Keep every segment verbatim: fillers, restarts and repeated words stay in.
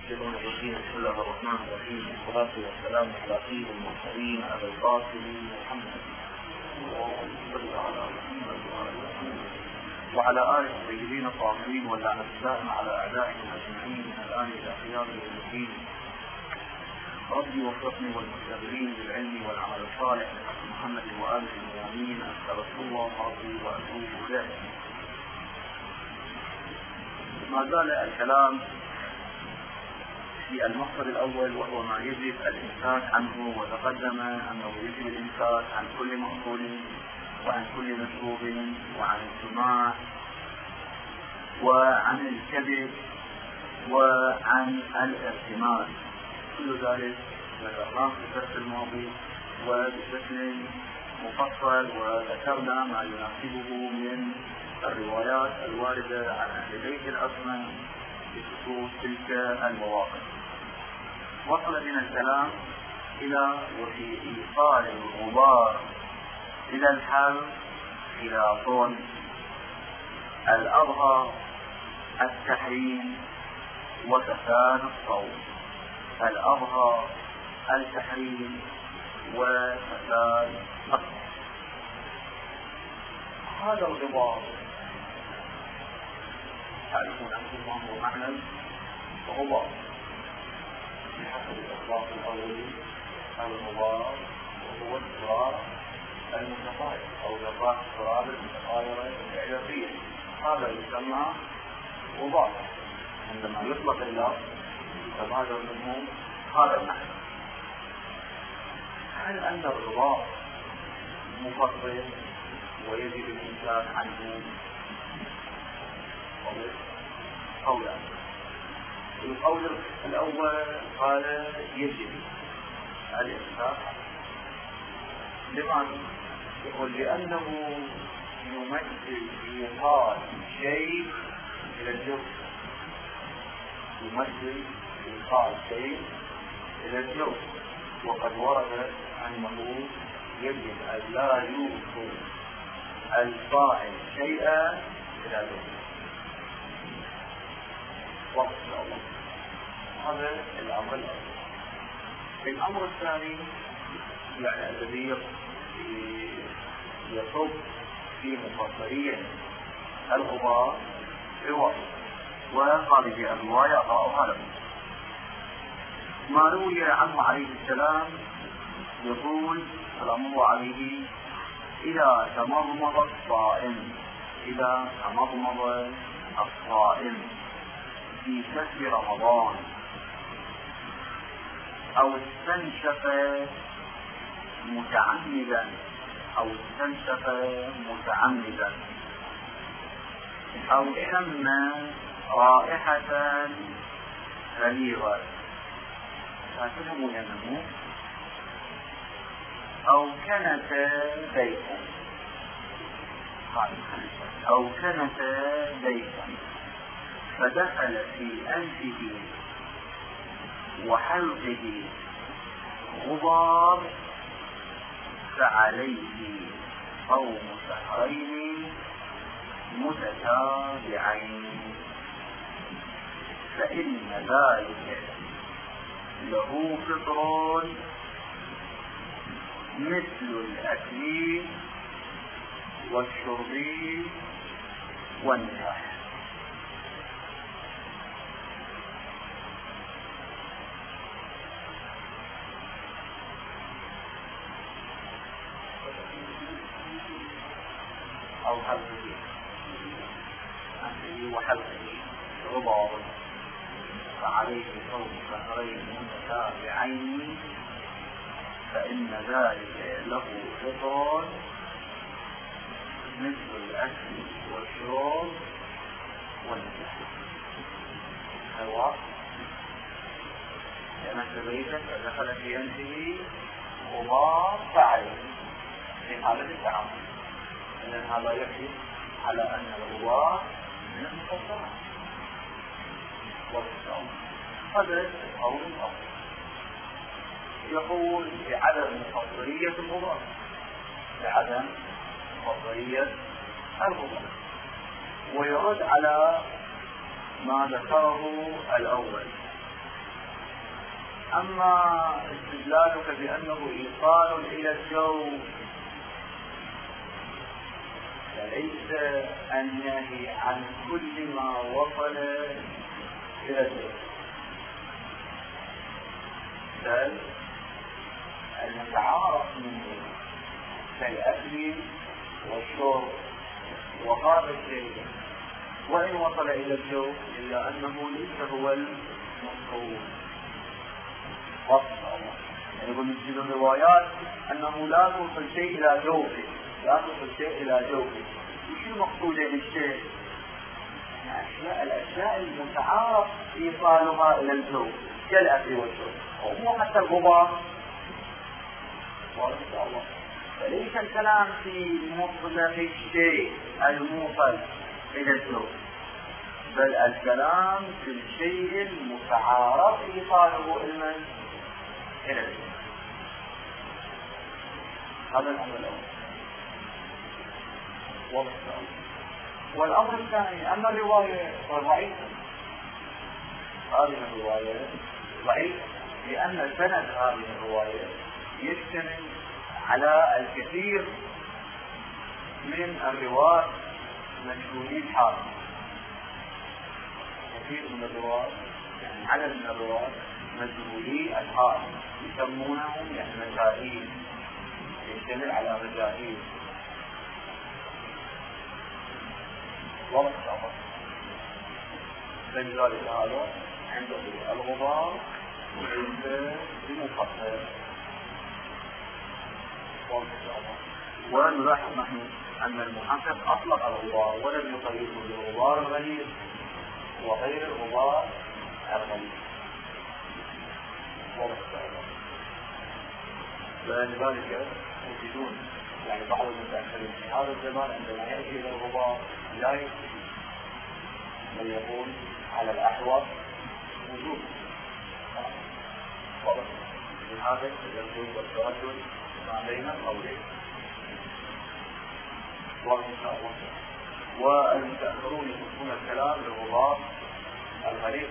الشيطان الرجيم. بسم الله الرحمن الرحيم، والصلاة والسلام على سيد المرسلين أبي القاسم محمد وعلى آله الطيبين الطاهرين واللعنة الدائمة على أعدائهم أجمعين من الآن إلى قيام يوم الدين. ربي وفقني والمستقبلين بالعلم والعمل الصالح محمد وآله المؤمنين. أستغفر الله ربي وأتوب إليه. ما زال الكلام في المقصد الأول وهو ما يجب الإمساك عنه، وتقدم أنه يجب الإمساك عن كل مأكول وعن كل مشروب وعن السماع وعن الكذب وعن الارتماس. كل ذلك ذكرناه في الدرس الماضي وبشكل مفصل، وذكرنا ما يناسبه من الروايات الواردة عن أهل بيت الأسمى بخصوص تلك المواقف. وصل بنا الكلام إلى وفي إيصال الغبار إلى الحلق خلاف. الأظهر التحريم وفساد الصوم، الأظهر التحريم وفساد الصوم. هذا الغبار تعرفون أنتم ما هو معنى الغبار بحسب الإطلاق الأولي. الغبار وهو التراب المتطاير أو ذرات التراب المتطايرة الإعجابية، هذا يسمى غبار. عندما يطلق اللفظ يتبادر منه هذا المعنى. هل أن الغبار مفضل ويجب الإمساك عنه قولا؟ القول الأول قال يجب الإمساك. لماذا؟ يقول لأنه يمثل إيصال شيء إلى الجوف، يمثل إيصال شيء إلى الجوف، وقد ورد أنه يجب أن لا يوصل الفاعل شيئا إلى الجوف. وقت الله. هذا الأمر الأول. الأمر الثاني يعني الذي يصب في مفسرين الغبار رواية، وهذه الرواية أقرأها لكم. ما روي عنه عليه السلام يقول سلام الله عليه: إذا تمضمض الصائم إذا تمضمض الصائم في شهر رمضان أو استنشف متعمدا أو استنشف متعمدا أو شم رائحة غليظة فاتهم ينمو أو كنت بيتا أو كنت بيتا فدخل في أنفه وحلقه غبار فعليه صوم شهرين متتابعين، فإن ذلك له فطر مثل الأكل والشرب والنكاح. أو حلقه أنفه وحلقه غبار فعليه صوم شهرين متتابعين، فإن ذلك له فطر مثل الأكل والشرب والنكاح. سواء كانت بيتا فدخل في أنفه غبار فعليه في حالة التعامل، إن هذا يحدث على أن الغبار من المفطرات والصوم. هذا القول الأول يقول بعدم مفطرية الغبار، بعدم مفطرية الغبار، ويرد على ما ذكره الأول أما استدلالك بأنه إيصال إلى الجو فليس النهي عن كل ما وصل إلى الجو، بل المتعارف منه كالأكل والشرب وهذا الشيء وإن وصل إلى الجو إلا أنه ليس هو المطلوب. يعني يقول من الروايات أنه لا توصل شيء إلى جوفه، لا توصل شيء إلى جوفه. وش المقصود بالشيء؟ يعني الأشياء المتعارف إيصالها إلى الجو كالأكل والشرب، ومو حتى الغبار. فليس الكلام في مطلق الشيء الموصل إلى الجو، بل الكلام في الشيء المتعارف إيصاله إلى الجو. هذا الأمر الأول. والأمر الثاني أن الرواية ضعيفة. هذه الرواية ضعيفة لأن سند هذه الرواية يشتمل على الكثير من الرواة مجهولي الحال، كثير من الرواة يعني عدد من الرواة مجهولي الحال يسمونهم يعني مجاهيل، يشتمل على مجاهيل. واضح شعبه فلذلك هذا عنده الغبار وعنده المفصل. ونلاحظ نحن أن المحقق أطلق الغبار ولم يقيده بالغبار الغليظ وغير الغبار الغليظ. فلذلك يجدون يعني بعض المتأخرين في هذا الزمان عندما يأتي إلى الغبار لا يكفي بل يقول على الأحوط وجود. لهذا يجوز التردد ما بين القولين. والمتأخرون يكون الكلام للغبار الغليظ.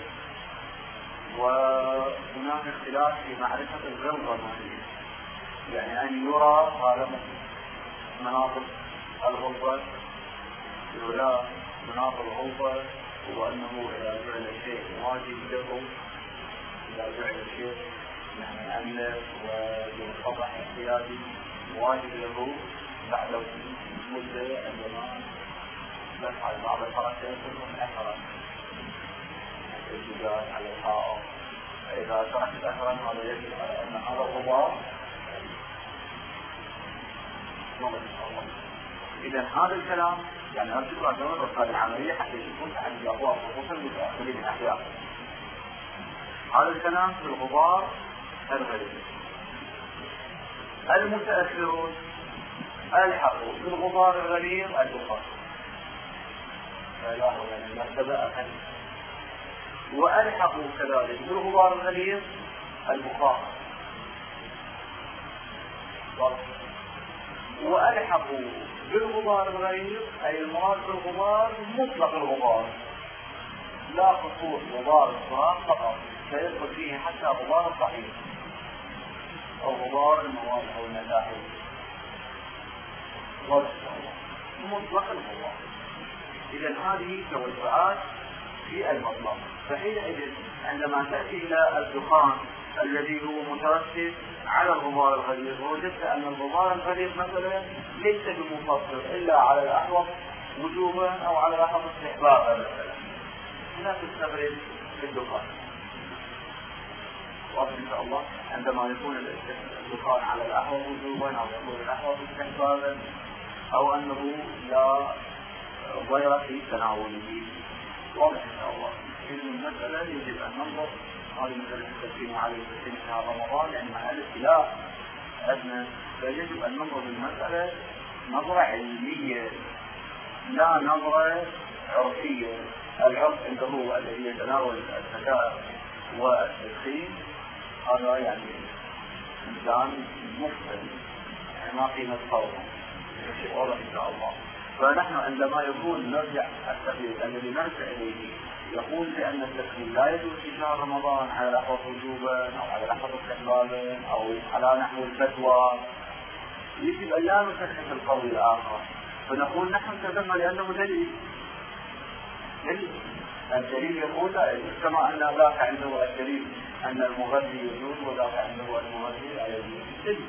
وهناك اختلاف في معرفة الغلظة المالية، يعني أن يرى هذا مناطق الغلظة ولا مناطق الغلظة، وأنه إذا جعل الشيء واجب له، إذا جعل الشيء يعني أملك وينقطع احتياجي واجب له بعد مدة عندما نفعل بعض الحركات كلهم أثرا الاتجاه على الحائط. فإذا تركت أثرا هذا يجب على أن هذا الغبار. إذا هذا الكلام يعني أرجو أن نرد هذه العملية حتى يكون عن الأبواب خصوصا لتأخذين الأحياء. هذا الكلام في الغبار الغليظ. المتأخرون ألحقوا بالغبار الغليظ الدخان، فلا هو يعني المرتبة أقل، وألحقوا كذلك بالغبار الغليظ البخار، وألحقوا بالغبار الغليظ أي المراد بالغبار مطلق الغبار، لا خصوص غبار الصراط فقط، سيدخل فيه حتى غبار الصحيح أو غبار المواد أو الملاحظ، مطلق الغبار. إذا هذه توسعات في المطلق. فحينئذ عندما تأتي إلى الدخان الذي هو مترتب على الغبار الغليظ، وجدت أن الغبار الغليظ مثلا ليس بمفصل إلا على الأحوط وجوبا أو على الأحوط استحبابا مثلا، لا تستغرب في الدخان. وإن شاء الله عندما يكون الدخان على الأحوط وجوبا أو يكون الأحوط استحبابا أو أنه لا ضير في تناوله، واضح إن شاء الله. إذن المسألة يجب أن ننظر هذه المسألة التسليم عليه في شهر رمضان، يعني مع الاختلاف أدنى، فيجب أن ننظر المسألة نظرة علمية لا نظرة عرفية. العرف عنده الذي يتناول الزكاة والتدخين هذا يعني إنسان مفسد، يعني ما قيمة صوته واضح إن شاء الله. فنحن عندما يكون نرجع التقليد الذي نرجع إليه يقول بأن التكفير لا يجوز في شهر رمضان على لحظة وجوبا أو على لحظة استحبابا أو على نحو الفتوى، يجب أن لا نكفر القول الآخر، فنقول نحن كذبنا لأنه دليل. دليل الدليل يقول كما أن ذاك عنده الدليل أن المغذي يجوز وذاك عنده المغذي لا يجوز. دليل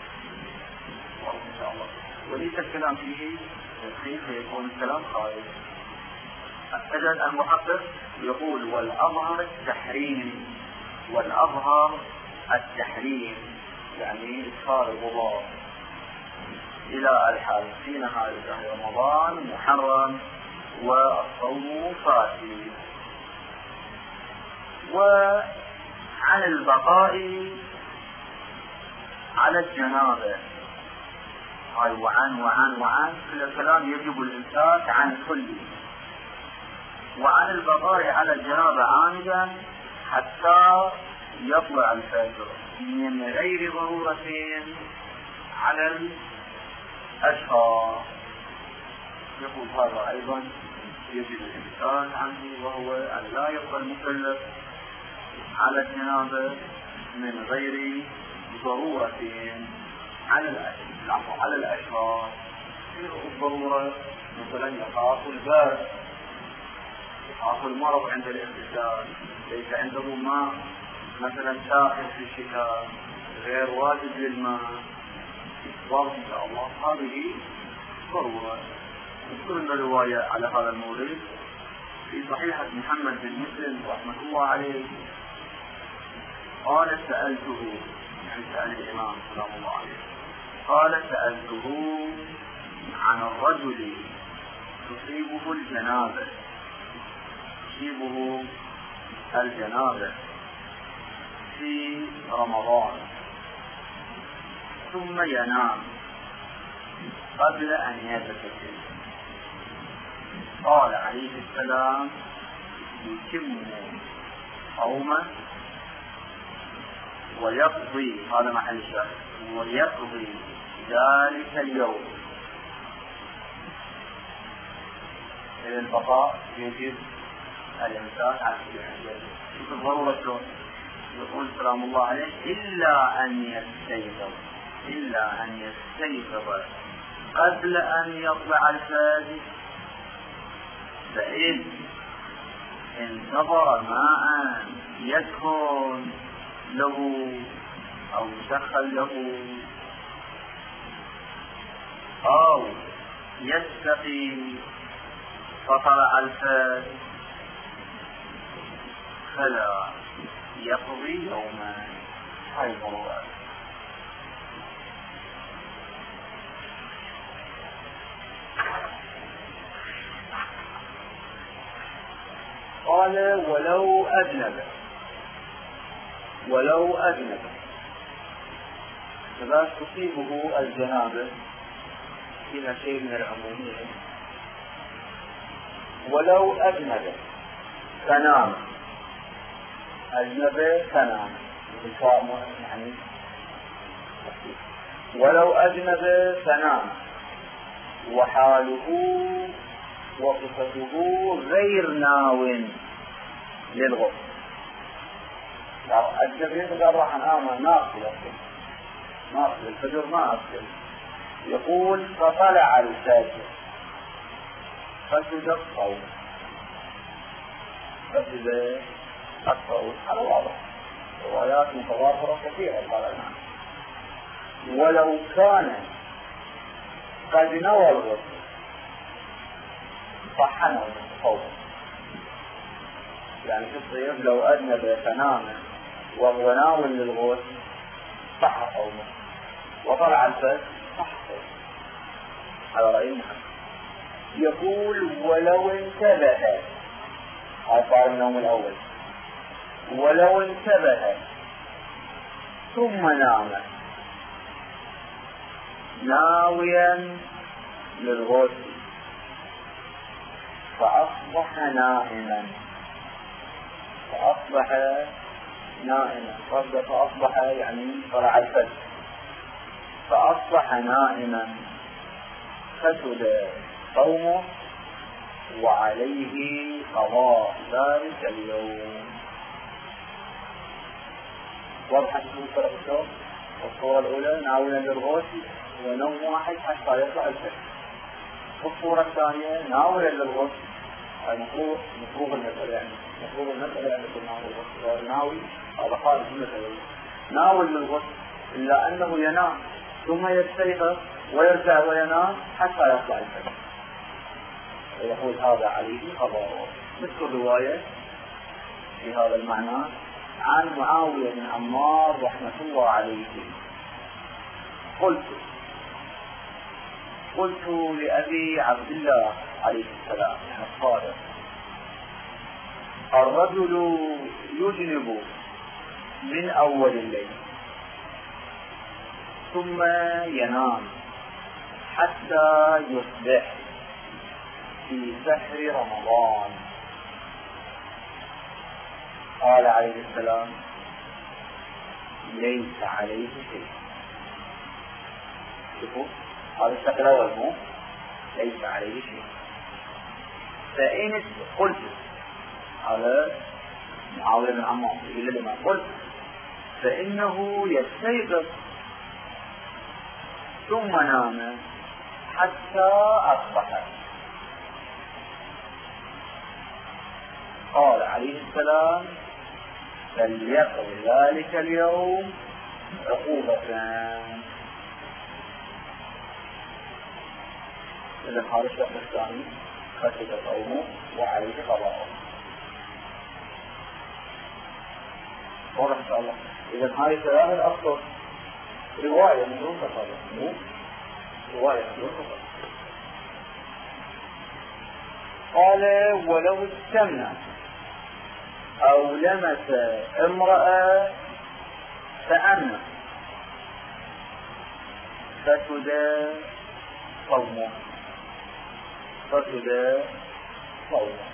إن شاء الله، وليس الكلام فيه تدخين فيكون الكلام خارج. أجل المحقق يقول والأظهر التحريم، والأظهر التحريم يعني إدخال الغبار إلى الحال في نهار شهر رمضان محرم والصوم فاسد. وعن البقاء على الجنابة، هاي وعن وعن وعن كل الكلام يجب الإمساك عن كل. وعن البقاء على الجنابة عامدا حتى يطلع الفجر من غير ضرورة على الأشهر، يقول هذا أيضا يجب الإمساك عنه، وهو أن لا يبقى المكلف على الجنابة من غير ضرورة على على الأشهر. الضرورة مثلا يخاف البرد، يخاف المرض عند الاغتسال، ليس عنده ماء مثلا ساخن في الشتاء غير واجب للماء، واضح إن شاء الله هذه ضرورة. نذكر الرواية على هذا المورد في صحيحة محمد بن مسلم رحمة الله عليه، قال سألته، يعني سأل الإمام سلام الله عليه، قال سألته عن الرجل تصيبه الجنابة تصيبه الجنابة في رمضان ثم ينام قبل أن يغتسل، قال عليه السلام يتم صومه ويقضي، هذا محل الشاهد، ويقضي ذلك اليوم. إلى البقاء يجب الإمساك عن كل الضرورة شلون؟ يقول سلام الله عليه إلا أن يستيقظ إلا أن يستيقظ قبل أن يطلع الفجر، فإن انتظر ماء يسكن له أو يسخن له أو يستقي فطلع الفجر فلا يقضي يوما. هاي ضرورة. قال ولو أجنب ولو أجنب فلا تصيبه الجنابة إلى شيء من العمومية، ولو أجنب فنام، أجنب فنام يعني ولو أجنب فنام وحاله وصفته غير ناو للغسل. أجنب يقول راح أنام ناقل ناقل الفجر ما أغسل، يقول فطلع الفجر فسد الصوم فسد الصوم. على واضح، روايات متوافرة كثيرة قال الإمام. ولو كان قد نوى الغسل صح نوى الصوم، يعني في الصيف لو أذنب فنام وهو ناوي للغسل صح صومه، وطلع الفجر صح صومه على رأي محمد. يقول ولو انتبه، هذا صار النوم الأول، ولو انتبه ثم نام ناويا للغسل فأصبح نائما فأصبح نائما قصد فأصبح يعني طلع الفجر، فأصبح نائما فسد صومه وعليه قضاء ذلك اليوم. واضح الفرق شلون؟ الصورة الأولى ناولا للغسل ونوم واحد حتى يطلع الفجر. الصورة الثانية ناولا للغسل، المفروض مفروض المسألة يعني مفروض المسألة يعني يكون ناوي للغسل، ناوي هذا خارج المسألة، ناول للغسل إلا أنه ينام ثم يستيقظ ويرجع وينام حتى يطلع الفجر، ويقول هذا عليه قضاء. مثل الرواية في هذا المعنى عن معاوية بن عمار رحمة الله عليه قلت قلت لأبي عبد الله عليه السلام يعني الصادق: الرجل يجنب من أول الليل ثم ينام حتى يصبح في سحر رمضان. قال عليه السلام: ليس عليه شيء. شوفوا هذا الشكل الأول مو ليس عليه شيء. فإن قلت هذا معاوية بن عمار إلى لما قلت فإنه يستيقظ ثم نام حتى أصبح. قال عليه السلام: فليقض ذلك اليوم عقوبة. إذا هذا الشخص الثاني خسف صومه وعليه قضاء. واضح إن شاء الله. إذا هذه ثلاثة الأفضل رواية من دون تفاضل، مو رواية من دون تفاضل. قال: ولو استمنى أو لمس امرأة فأمنى فسد صومه فسد صومه.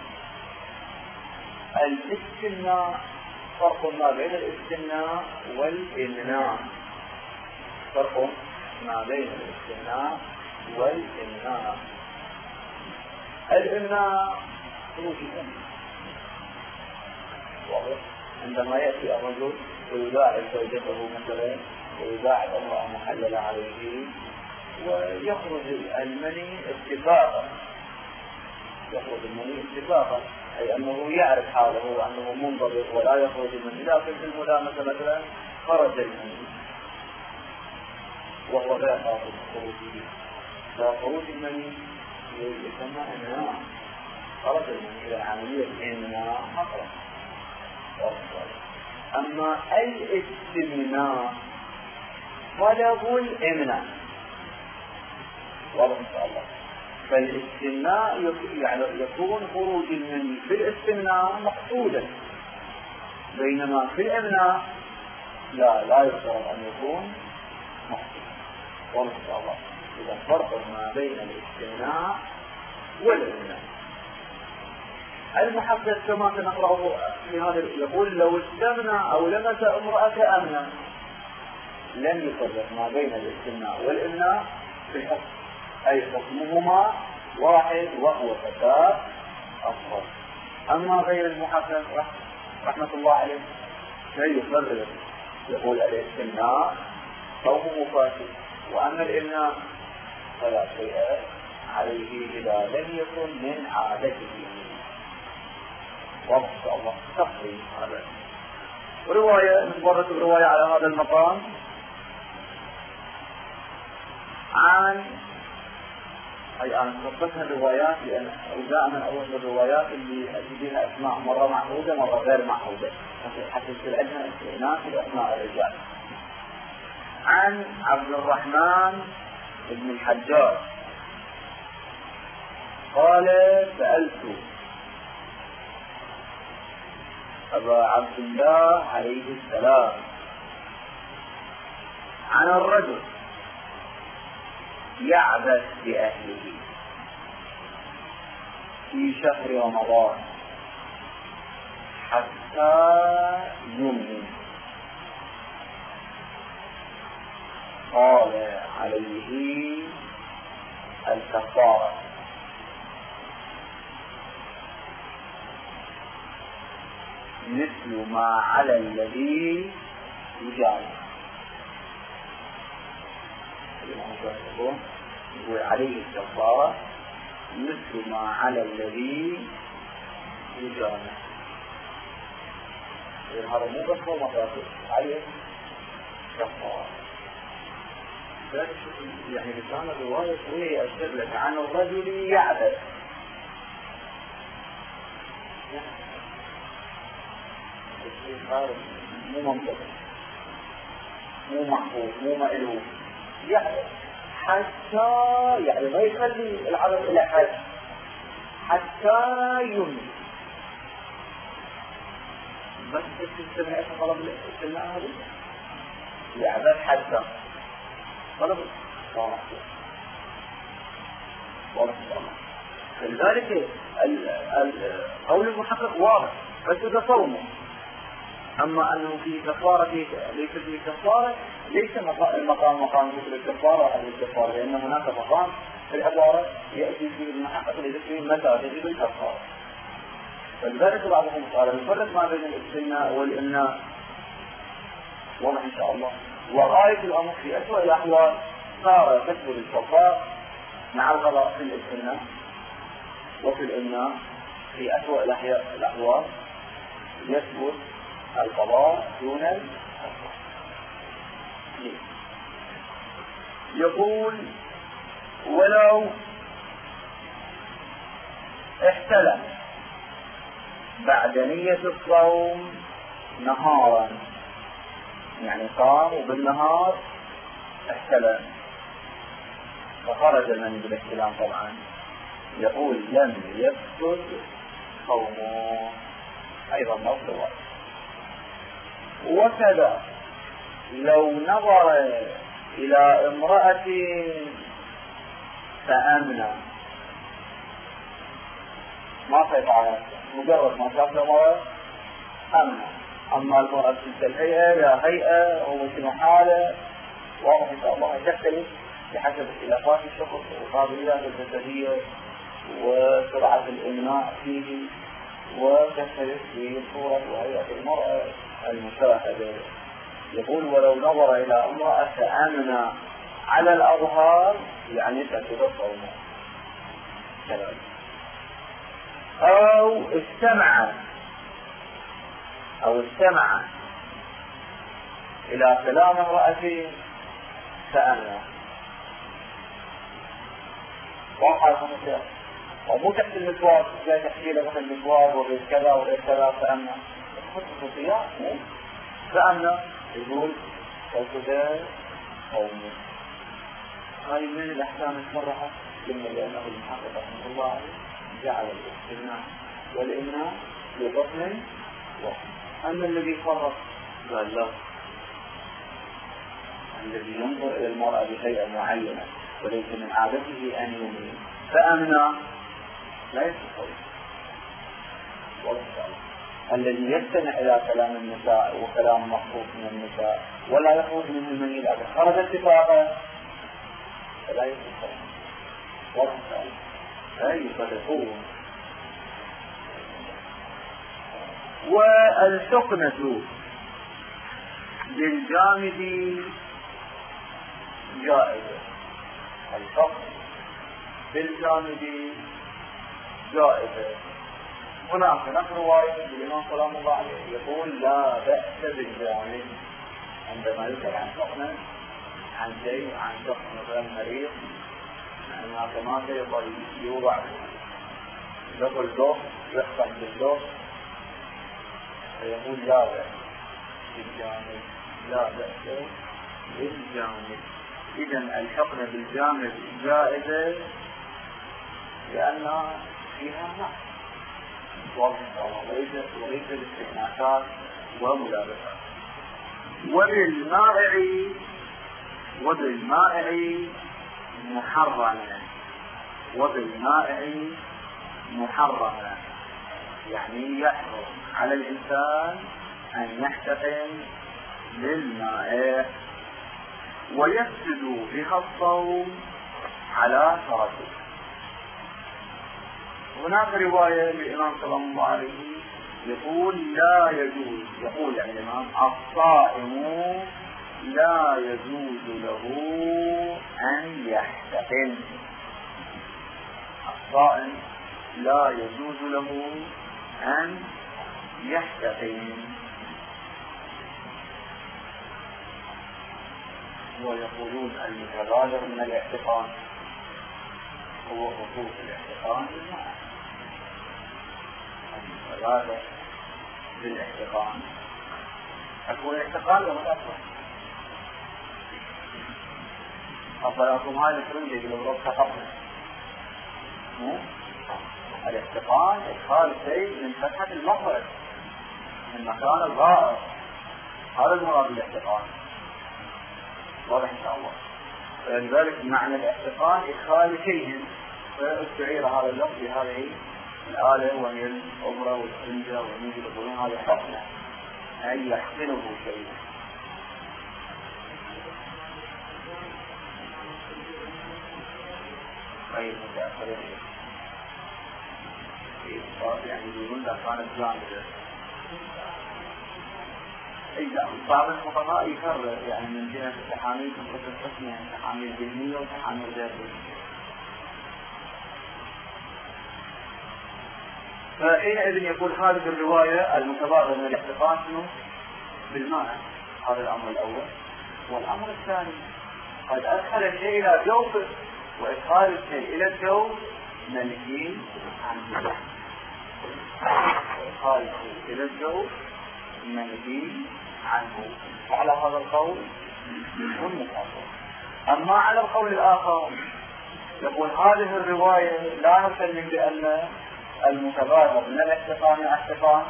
الاستمناء فرق ما بين الاستمناء والإمناء، فرق ما بين الاستمناء والإمناء. الإمناء خروج الأمن، عندما يأتي الرجل ويداعب زوجته مثلا ويداعب امرأة محللة عليه ويخرج المني اتفاقا، يخرج المني اتفاقا أي أنه يعرف حاله وأنه منضبط ولا يخرج المني، لكن في الملامسة مثلا خرج المني وهو غير قاصد خروجه، فخروج المني يسمى إمناء، خرج المني إلى عملية إمناء حقا. أما الاستمناء طلب الإمناء، واضح إن شاء الله. فالاستمناء يعني يكون خروج المني في الاستمناء مقصودا، بينما في الإمناء لا لا يفترض أن يكون مقصودا. واضح إن شاء الله. إذا فرق ما بين الاستمناء والإمناء. المحدث كما سنقرأه في هذا يقول: لو استمنى أو لمس امرأة أمنا، لم يفرق ما بين الاستمناء والإمناء في الحكم، أي حكمهما واحد وهو فساد أصغر. أما غير المحدث رحمة الله عليه فيفرق، يقول الاستمناء صومه فاسد، وأما الإمناء فلا شيء عليه إذا لم يكن من عادته. وإن شاء الله تقريب هذا. ورواية مجرد الرواية على هذا المقام عن أي أنا نقصنا الروايات لأن دائما أول الروايات اللي تجيها أسماء مرة معهودة مرة غير معهودة حتى يصير عندنا استئناس في أسماء الرجال. عن عبد الرحمن بن الحجاج قال: سألت أبا عبد الله عليه السلام عن الرجل يعبث بأهله في شهر رمضان حتى يمني. قال: عليه الكفارة. مثل ما على الذي يجامع. يقول عليه الكفارة مثل ما على الذي يجامع. هذا مو بس هو مقاصد عليه كفارة. يعني لسان الرواية شوية يشير لك عن الرجل يعبد، مو منطقي، مو محفوظ، مو مألوف، يعبد حتى يعني ما يخلي العبد إلى حد حتى يمني. بس تستمع إيش طلب الاستماع هذا؟ يعبد حتى طلب الله واضح إن شاء الله. فلذلك قول المحقق واضح، بس إذا صومه. أما أنه في كفارة ليس في كفارة، ليس المقام مقام مثل الكفارة أو الكفارة، لأن هناك مقام في العبارة يأتي فيه المحقق لذكر متى تجب الكفارة. فلذلك بعضهم قال الفرق ما بين الاستثناء والإمناء واضح إن شاء الله. وغاية الأمر في أسوأ الأحوال صار تكبر الكفارة مع الغلاء في الاستثناء، وفي الإمناء في أسوأ الأحوال يثبت القضاء دون الكفارة. يقول ولو احتلم بعد نية الصوم نهارا، يعني قام وبالنهار احتلم فخرج من بالاحتلام طبعا، يقول لم يفسد صومه أيضا نفس الوقت. وكذا لو نظر إلى امرأة فأمنى ما سيطع مجرد ما شاف المرأة أمنى، أما المرأة تلك الهيئة لا هيئة ومثل حالة واضح إن شاء الله تختلف بحسب اختلافات الشخص وقابليات الجسدية وسرعة الإمناء فيه، وتختلف في صورة وهيئة المرأة المشاهدة. يقول ولو نظر إلى امرأة أمنى على الأظهار يعني تكتب صومه كذلك، أو استمع أو استمع إلى كلام امرأة فأمنى وقع خمسة ومو تحت المسواق لا تحكي له مثل المسواق وغير كذا وغير كذا فأمنى تخص خصوصيات فأمنى يقول فالكذا قومي. هاي من الأحكام المصرحة لما لأنه المحقق رحمه الله جعل الاستثناء والإمناء لبطن واحد. أما الذي فرق قال لا، الذي ينظر إلى المرأة بهيئة معينة وليس من عادته أن يمين فأمنى لا يستطيع. الذي يستمع إلى كلام النساء وكلام مخصوص من النساء ولا يخرج منه المني الأبد خرج اتفاقا فلا يستطيع. لا يستطيعون. والحقنة بالجامد جائزة. الحقن بالجامد جائزة. هناك نقل رواية الإمام سلام الله عليه يقول لا بأس بالجامد عندما يسأل عن حقنة عن شيء عن شخص مثلا مريض هناك ما يقدر يوضع يدخل الدوخ يحقن بالدوخ فيقول لا بأس بالجامد لا بأس بالجامد. إذن الحقن بالجامد جائزة لأن فيها نقص وليس وليس الاستثناءات وملابسات. وبالمائع وبالمائع محرمة وبالمائع محرمة يعني يحرم على الإنسان أن يحتقن بالمائع ويفسد بها الصوم على شرطه. هناك رواية للإمام صلى الله عليه يقول لا يجوز، يقول يعني الإمام الصائم لا يجوز له أن يحتقن، الصائم لا يجوز له أن يحتقن. ويقولون المتبادر من الاحتقان هو خصوص الاحتقان بالماء، المتبادر بالاحتقان أكون الاحتقان وما أكبر أفضلكم هذا الفرنجة يقولوا ربط قبل الاحتقان إدخال شيء من فتحة المخرج من مكان الغائر، هذا المراد بالاحتقان. واضح إن شاء الله. فلذلك معنى الاحتقان إدخال شيء، فاستعير هذا اللفظ بهذه الآلة وهي الأبرة والفرنجة والميجي يقولون هذا حقنة أي يحقنه شيء. أي متأخرين يعني يقولون لك كانت جامدة. أي لا، بعض الفقهاء يكرر يعني من جهة التحاميل من قصة الحسنة، يعني تحاميل ذهنية وتحاميل ذاتية. فحينئذ يقول هذه الرواية المتبادر من الاحتقان شنو؟ بالماء، هذا الأمر الأول. والأمر الثاني قد أدخل الشيء إلى جوفه، وإدخال الشيء إلى الجوف منهي عنه، وإدخال الشيء إلى الجوف منهي عنه. على هذا القول والمقابل. أما على القول الآخر يقول هذه الرواية لا نسلم بأن المتبادر من الاحتقان احتقان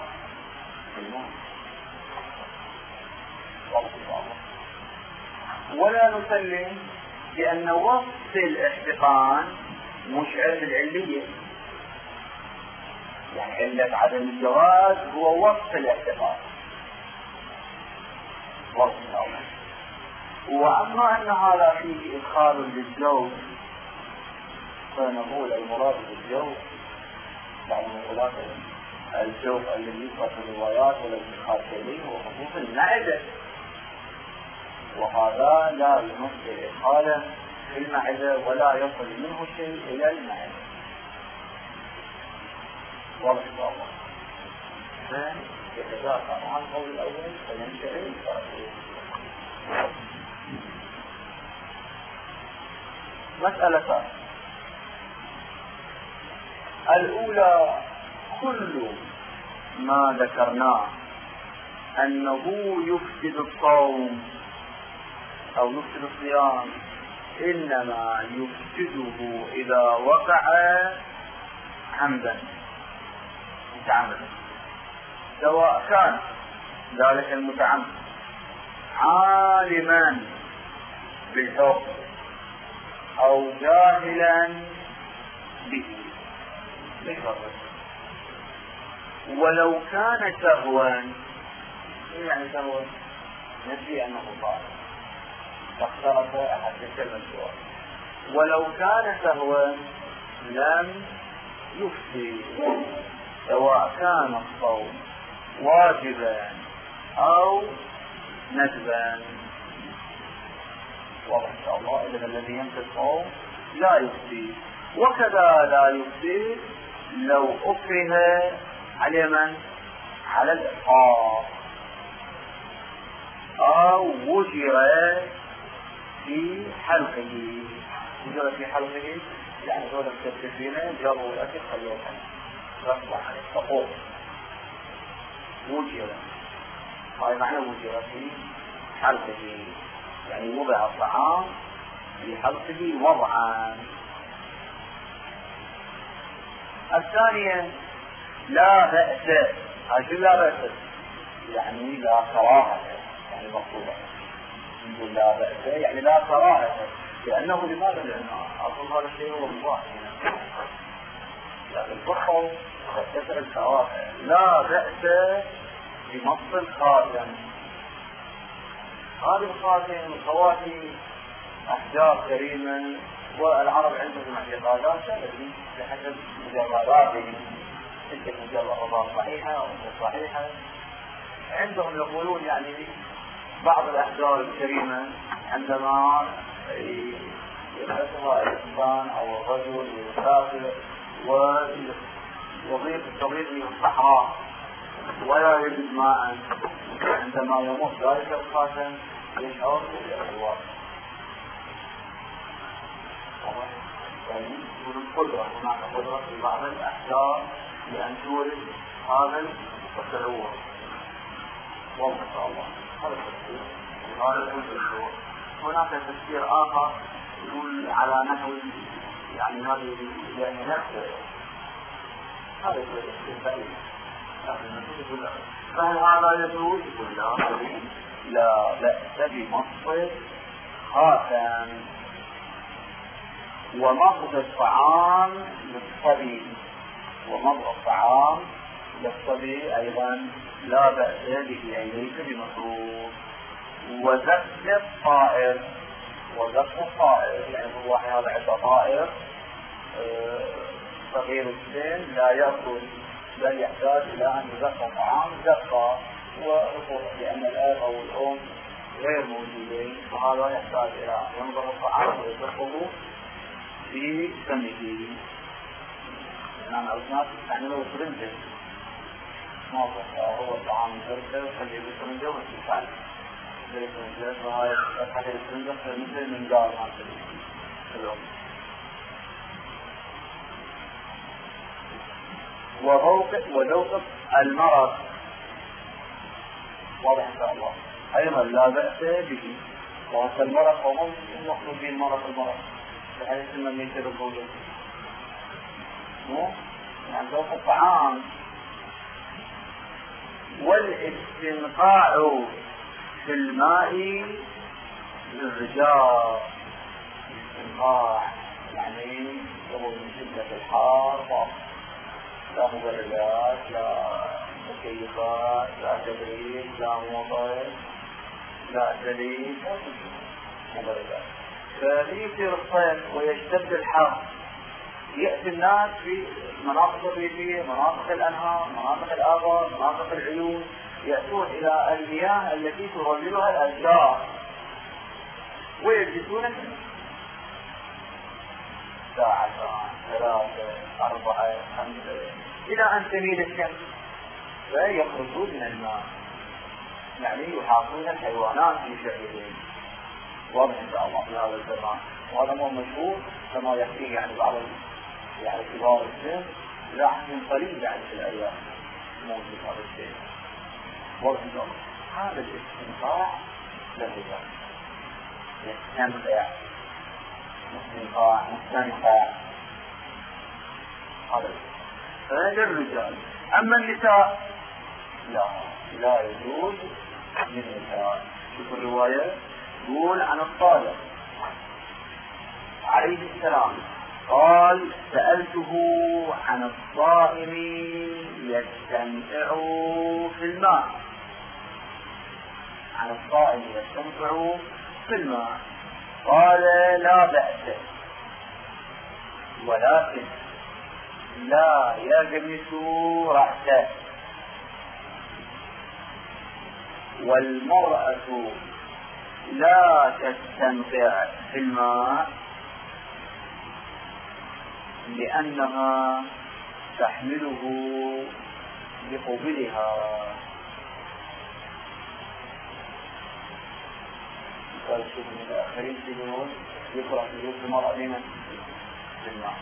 ولا نسلم بأن وصف الاحتقان مشعر بالعلية، يعني علة عدم الجواز هو وصف الاحتقان وصف الأول. وأما أن هذا فيه إدخال للجوف فنقول المراد بالجوف يعني مقولات الجوف الذي يذكر في الروايات والادخال إليه هو خصوص المعدة، وهذا لا يمثل إدخالا في المعدة ولا يصل منه شيء إلى المعدة. واضح الله. فيتذاكر مع القول الأول فينتهي مسألة الأولى كل ما ذكرناه أنه يفسد الصوم أو يفسد الصيام إنما يفسده إذا وقع عمدا متعمدا، سواء كان ذلك المتعمد عالما بالحكم أو جاهلا به، ولو كان سهوا. يعني سهوا نسي أنه صار فاخترف أحد الكلمة السؤال. ولو كان سهوا لم يفسد سواء كان الصوم واجبا أو ندبا. واضح إن شاء الله. إذن الذي ينسى الصوم لا يفسد، وكذا لا يفسد لو أكره على من؟ على الإفطار أو وجر في حلقه. وجر في حلقه يعني دولة التكفينة جابوا الأكل خلوه غصب عليه فقوم وجر. هذا معنى وجر في حلقه يعني وضع الطعام في حلقه وضعا. الثانية لا بأس. هذا لا بأس يعني لا كراهة، يعني مقصودة نقول لا بأس يعني لا كراهة، لأنه لماذا؟ لأنه أصل هذا الشيء هو مباح. لكن الفقه تكسر الكراهة. لا بأس بمص الخاتم. هذه الخاتم الخواتم أحجار كريمة، والعرب عندهم اعتقادات تدري بحسب مجرباتهم تلك المجرد صحيحة أو غير صحيحة. عندهم يقولون يعني بعض الأحجار الكريمة عندما يلبسها الإنسان أو الرجل ويسافر ويضيف الطريق من الصحراء ولا يجد ماء، عندما يمر ذلك الخاتم يشعر بالأجواء. يقول القدرة، هناك قدرة في بعض الأحجار لأن تورد هذا التشعور. والله إن شاء الله هذا التفسير هذا التفسير. هناك تفسير آخر يقول على نحو يعني هذه يعني نفسه هذا التفسير بعيد، فهل هذا يجوز؟ يقول لا لا بأس بمص خاتم ومضغ الطعام للصبي، ومضغ الطعام للصبي أيضا لا بأس به، يعني ليس بمكروه. وزق الطائر، وزق الطائر يعني هو هذا عنده طائر صغير السن لا يأكل بل يحتاج إلى أن يزق الطعام زقا، ورفض لأن الآب أو الأم غير موجودين، فهذا يحتاج إلى أن ينظر الطعام ويزقه في فمه. يعني الناس يستعملوا فرنجة، ما هو الطعام فرنجة وخليه بفرنجة ويستعمل زي فرنجة، فهاي فتحة الفرنجة مثل من دار ما تلك. وذوق المرض واضح إن شاء الله أيضا لا بأس به. وهذا المرض هو مخلوق به المرض المرض بحيث أنه ينتهي الظلم يعني ذوق الطعام. والاستنقاع في الماء للرجال، الاستنقاع يعني هو من شدة الحار، لا مبردات لا مكيفات لا تبريد لا موضوع لا تليد مبردات، فيصير الصيف ويشتد الحر، يأتي الناس في مناطق الريفية، مناطق الأنهار، مناطق الآبار، مناطق العيون، يأتون إلى المياه التي تظللها الأشجار ويجلسون ساعة ثلاثة أربعة خمسة إلى أن تميل الشمس فيخرجون من الماء، يعني يحاصون الحيوانات في شعرهم. واضح إن شاء الله في هذا الزمان، وهذا مو مشهور كما يحكي يعني بعض يعني كبار السن، راح من قليل يعني في الأيام موجود هذا الشيء. واضح إن شاء الله هذا الاستنقاع للرجال، يستنقع مستنقاع مستنقع هذا هذا الرجال. أما النساء لا لا يجوز للنساء. شوف الرواية يقول عن الصادق عليه السلام قال سألته عن الصائم يستنقع في الماء، عن الصائم يستنقع في الماء، قال لا بأس ولكن لا يجمس رأسه، والمرأة لا تستنقع في الماء لأنها تحمله بقبلها. قال الشيخ من الآخرين يقولون يقرأ في جوز المرأة لمن في الماء،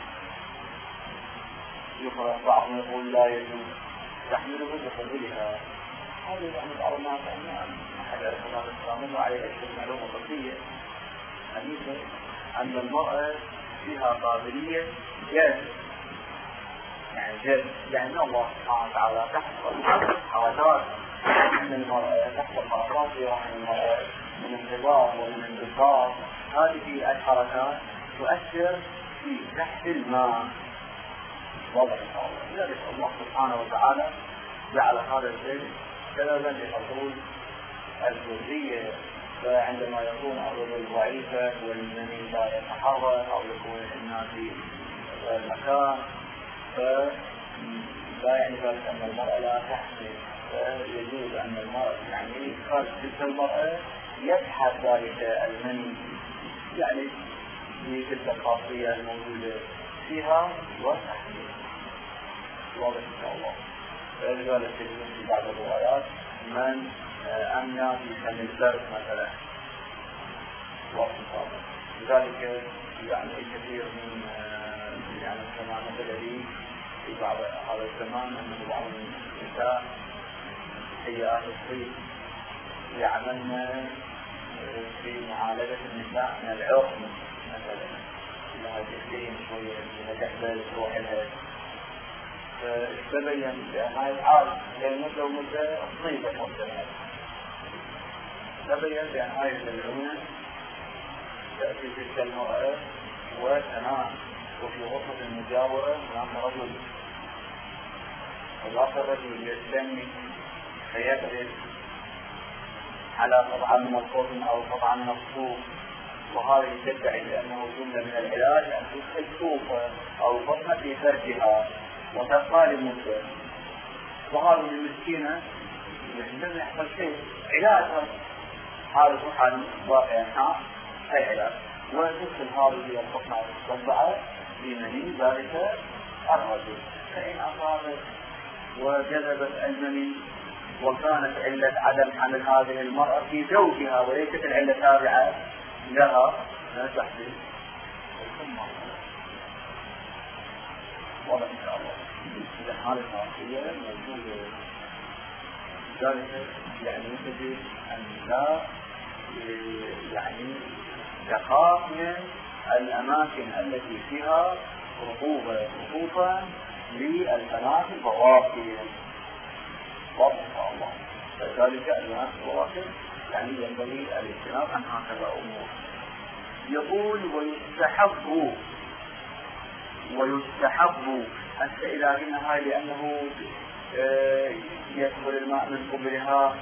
يقرأ بعضهم يقول لا يجوز تحمله بقبلها. هذا يعني بعض الناس يعني أحد الأخوات الإسلاميين وعليه أشياء معلومة طبية حديثة أن المرأة فيها قابلية جذب، يعني جذب لأن الله سبحانه وتعالى تحفظ حركات من المرأة، تحفظ حركات في رحم المرأة من انتظار ومن انتصار، هذه الحركات تؤثر في تحت الماء. واضح إن شاء الله. لذلك الله سبحانه وتعالى جعل هذا الشيء سببا لحصول الذرية، فعندما يكون الرجل ضعيفا والمني لا يتحرك أو يكون الناس في المكان لا يعني ذلك أن المرأة لا تحمل، يجوز أن المرأة يعني خارج تلك المرأة يبحث ذلك المني يعني في تلك الخاصية الموجودة فيها وتحمل. واضح إن شاء الله. فلذلك في بعض الروايات من أمنى في سن البرد مثلا. واضح إن شاء الله. لذلك يعني كثير من يعني الزمان الذي في بعض هذا الزمان أن بعض النساء سيئات الطيب يعملن في معالجة النساء من العقم مثلا، لها تكليم شوية لها تحبل تروح لها، فتبين بأن هاي الحالة للمدة ومدة طيبة مدة، تبين بأن هاي العيون تأتي تلك المرأة وتنام وفي غرفة المجاورة هناك رجل، وذاك الرجل يستمي فيقدر على قطعة من القطن أو قطعة من الصوف، وهذه تدعي بأنه جملة من العلاج أن تدخل صوفة أو قطنة في فرجها وتبقى لمدة، وهذه المسكينة لم يحصل شيء علاجها هذا سبحان واقع حق أي علاج، وتدخل هذه القطنة المصبعة بمني ذلك الرجل، فإن أصابت وجذبت المني وكانت علة عدم حمل هذه المرأة في زوجها وليست العلة تابعة لها لا تحدث ثم واضح إن شاء الله. إذا حالة خاصية موجودة ذلك يعني يجب أن لا يعني تخاف من الأماكن التي فيها رطوبة رطوبة للفناء البواقي واضح إن شاء الله. فذلك الفناء البواقي يعني ينبغي الاجتناب عن هكذا أمور. يقول ويستحب ويستحب حتى إذا قلنا هاي لأنه يدخل الماء من قبلها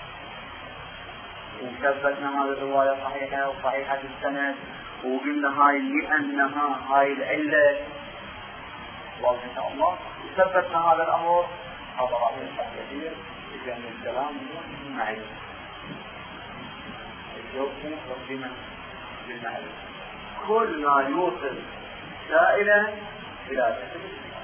وثبتنا هذه الرواية صحيحة وصحيحة السند وقلنا هاي لأنها هاي العلة واضح إن شاء الله وثبتنا هذا الأمر، هذا راح ينفع كثير لأن الكلام معي الجواب ربنا بالمعرفة كل ما يوصل سائلا إلى كتب السلام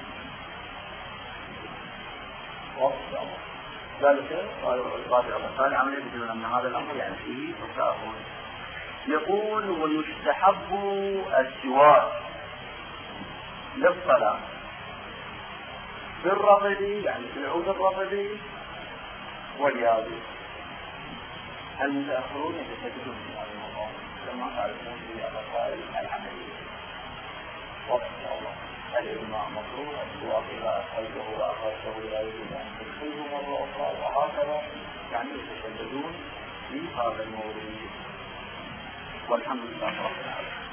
واضح إن شاء الله. ذلك القاضي الرسال عمله بدون أن هذا الأمر يعني فيه تساهل. يقول ويستحب السواك للصلاة في الرغد يعني في العود الرغد واليابس. المتأخرون يتشددون في هذا الموضوع كما تعرفون في الرسائل العملية واضح إن شاء الله. الإمام مكروه السواك إذا أخرجه وأخرجه لا يجوز أن تدخله مرة أخرى وهكذا يعني يتشددون في هذا الموضوع. والحمد لله رب العالمين.